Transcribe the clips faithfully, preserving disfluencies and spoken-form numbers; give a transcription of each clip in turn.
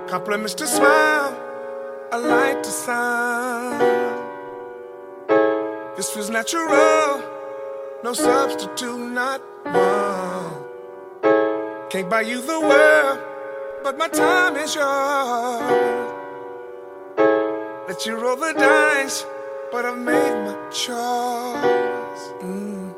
Compliments to smile, I like the sound. This feels natural, no substitute, not one. Can't buy you the world, but my time is yours. Let you roll the dice, but I've made my choice. Mm.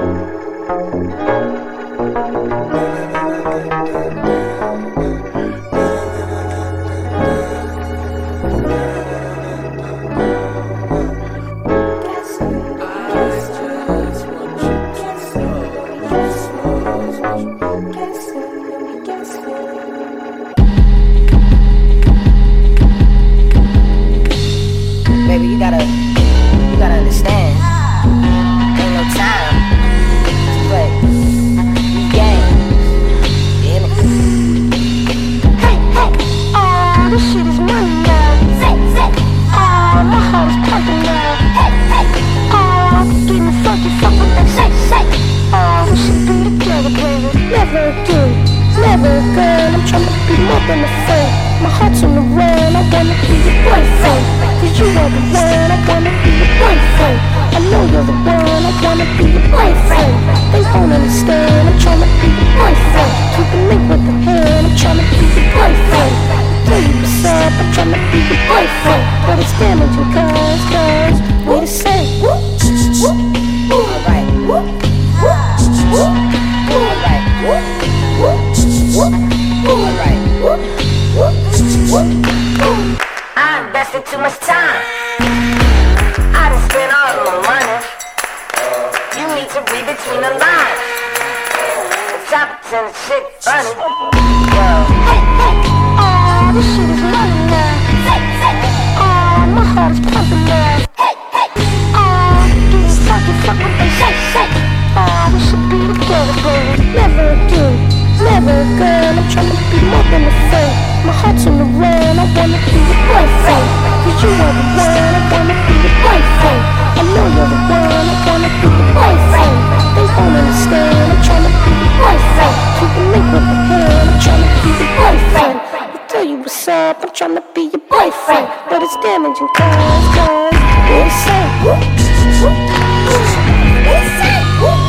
Baby, you gotta, you gotta understand. Ain't no time to play these games. You hear me? Hey, hey, oh, this shit is money now. Say, say, oh, my heart is pumping now. Hey, hey, oh, getting funky, fuck what they say, say. Oh, we should be together, baby. Never again, never again. I'm trying to be more than a friend. My heart's on the run, I wanna be your boyfriend. Cause you are the one, I wanna be your boyfriend. I know you're the one, I wanna be your boyfriend. They won't understand, I'm tryna be your boyfriend. Keep a link with the hand, I'm tryna be your boyfriend. Tell you what's up, I'm tryna be your boyfriend. But it's damaging cause, cause we the same. Alright. Alright. Alright. I invested too much time. I done spent all of my money. You need to read between the lines. The top ten shit funny. Yo. Hey, hey, oh, this shit is money now. Say, say, oh, my heart is pumping now. Hey, hey, oh, getting funky, fuck what they say, say. Oh, we should be together, baby. Never again, never again. I'm trying to be more than a friend. My heart's on the run, I wanna be your boyfriend. Cause you are the one, I wanna be your boyfriend. I know you're the one, I wanna be your boyfriend. They won't understand, I'm tryna be your boyfriend. Keep a link with the hand, I'm tryna be your boyfriend. I tell you what's up, I'm tryna be your boyfriend. But it's damaging cause, cause we the same. We the same.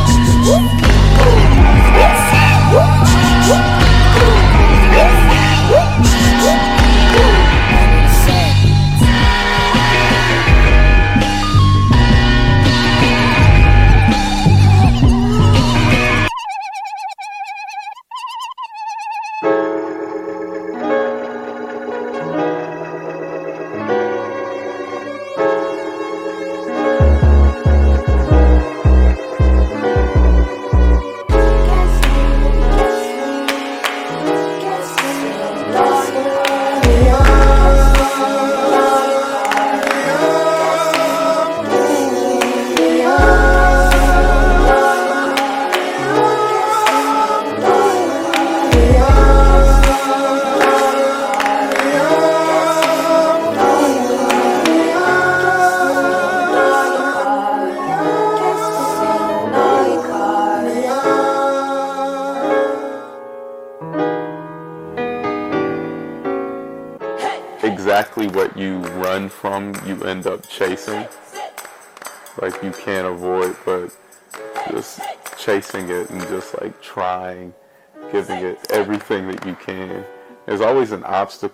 Exactly what you run from, you end up chasing. Like you can't avoid, but just chasing it and just like trying, giving it everything that you can. There's always an obstacle